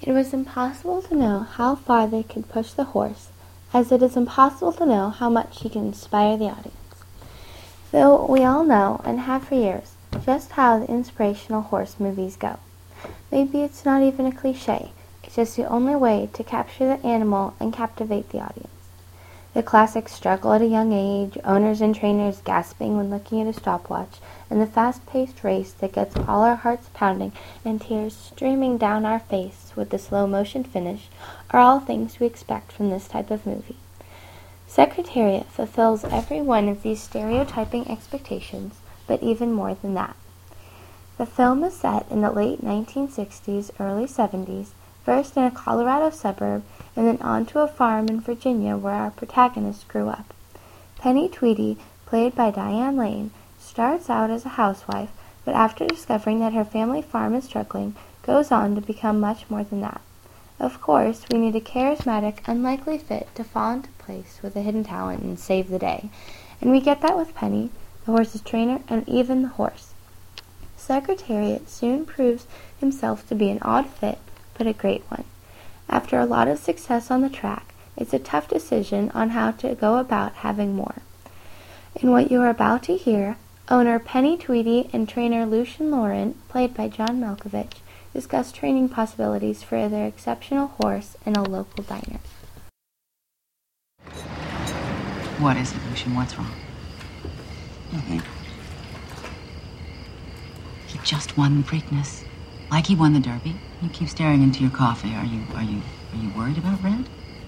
It was impossible to know how far they could push the horse, as it is impossible to know how much he can inspire the audience. Though we all know, and have for years, just how the inspirational horse movies go. Maybe it's not even a cliché, it's just the only way to capture the animal and captivate the audience. The classic struggle at a young age, owners and trainers gasping when looking at a stopwatch, and the fast-paced race that gets all our hearts pounding and tears streaming down our face with the slow-motion finish are all things we expect from this type of movie. Secretariat fulfills every one of these stereotyping expectations, but even more than that. The film is set in the late 1960s, early 70s, first in a Colorado suburb, and then onto a farm in Virginia where our protagonist grew up. Penny Tweedy, played by Diane Lane, starts out as a housewife, but after discovering that her family farm is struggling, goes on to become much more than that. Of course, we need a charismatic, unlikely fit to fall into place with a hidden talent and save the day, and we get that with Penny, the horse's trainer, and even the horse. Secretariat soon proves himself to be an odd fit, but a great one. After a lot of success on the track, it's a tough decision on how to go about having more. In what you are about to hear, owner Penny Tweedy and trainer Lucien Laurent, played by John Malkovich, discuss training possibilities for their exceptional horse in a local diner. What is it, Lucien? What's wrong? Nothing. He just won the Preakness. Like he won the Derby. You keep staring into your coffee. Are you worried about Red?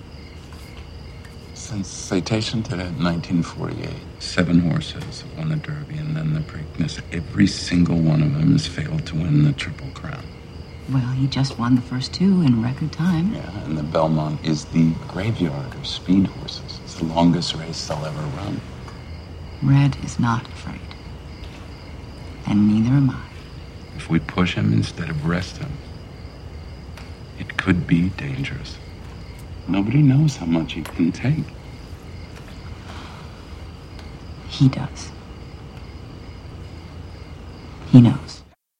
Since citation to that 1948, 7 horses have won the Derby and then the Preakness. Every single one of them has failed to win the Triple Crown. Well, he just won the first 2 in record time. Yeah, and the Belmont is the graveyard of speed horses. It's the longest race they'll ever run. Red is not afraid. And neither am I. If we push him instead of rest him, it could be dangerous. Nobody knows how much he can take. He does. He knows.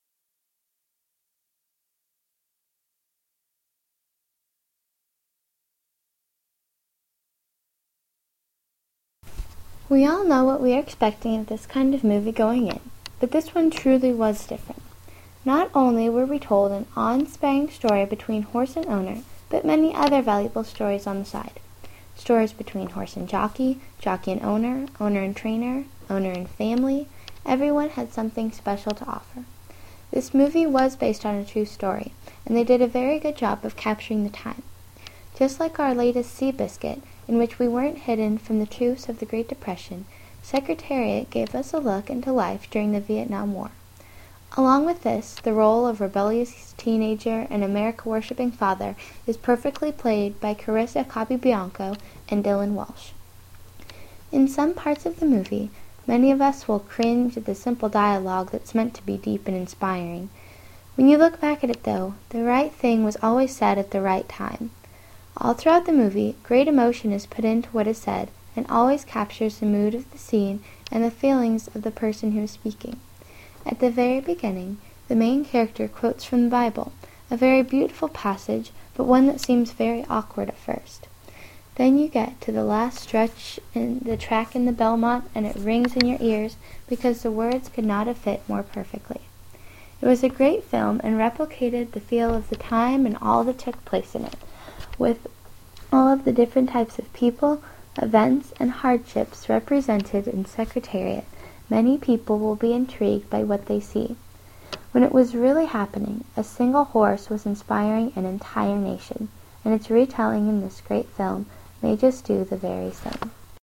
We all know what we are expecting of this kind of movie going in, but this one truly was different. Not only were we told an awe-inspiring story between horse and owner, but many other valuable stories on the side. Stories between horse and jockey, jockey and owner, owner and trainer, owner and family. Everyone had something special to offer. This movie was based on a true story, and they did a very good job of capturing the time. Just like our latest Seabiscuit, in which we weren't hidden from the truths of the Great Depression, Secretariat gave us a look into life during the Vietnam War. Along with this, the role of rebellious teenager and America-worshipping father is perfectly played by Carissa Capobianco and Dylan Walsh. In some parts of the movie, many of us will cringe at the simple dialogue that's meant to be deep and inspiring. When you look back at it, though, the right thing was always said at the right time. All throughout the movie, great emotion is put into what is said, and always captures the mood of the scene and the feelings of the person who is speaking. At the very beginning, the main character quotes from the Bible, a very beautiful passage, but one that seems very awkward at first. Then you get to the last stretch in the track in the Belmont, and it rings in your ears because the words could not have fit more perfectly. It was a great film and replicated the feel of the time and all that took place in it, with all of the different types of people, events, and hardships represented in Secretariat. Many people will be intrigued by what they see. When it was really happening, a single horse was inspiring an entire nation, and its retelling in this great film may just do the very same.